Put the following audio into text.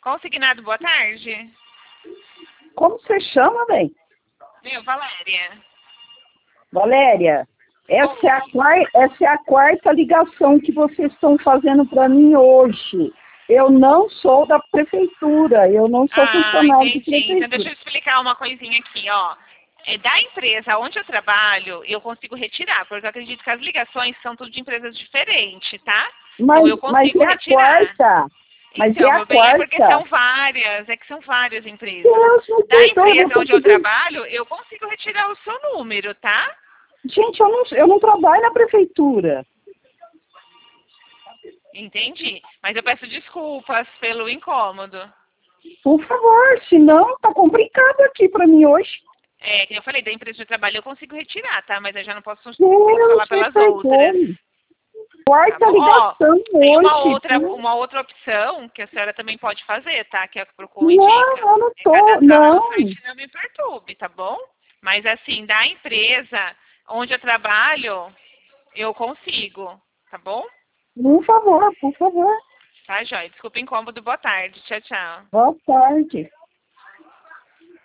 Consignado, boa tarde. Como você chama, bem? Meu, Valéria. Valéria, essa é a quarta ligação que vocês estão fazendo para mim hoje. Eu não sou da prefeitura, eu não sou funcionário de Entendi. prefeitura. Então deixa eu explicar uma coisinha aqui, ó. Da empresa onde eu trabalho, eu consigo retirar, porque eu acredito que as ligações são tudo de empresas diferentes, tá? Então eu consigo Mas é a retirar. quarta. Mas Então, é a meu bem, é porque quarta. são várias empresas. Deus, não Da sei, então eu empresa vou onde eu conseguir. trabalho, eu consigo retirar o seu número, tá? Gente, eu não trabalho na prefeitura. Entendi. Mas eu peço desculpas pelo incômodo. Por favor, senão tá complicado aqui para mim hoje. Que eu falei, da empresa de trabalho eu consigo retirar, tá? Mas eu já não posso falar Deus me pelas outras. perdoe. Tá Quarta bom? Ó, ligação tem hoje. uma outra opção que a senhora também pode fazer, tá? Que é o que o Procon Não, indica. eu não É tô, cadastrar lá no não. site Não Me Perturbe, tá bom? Mas assim, da empresa onde eu trabalho, eu consigo, tá bom? Por favor, por favor. Tá, Joia? Desculpa o incômodo, boa tarde. Tchau, tchau. Boa tarde.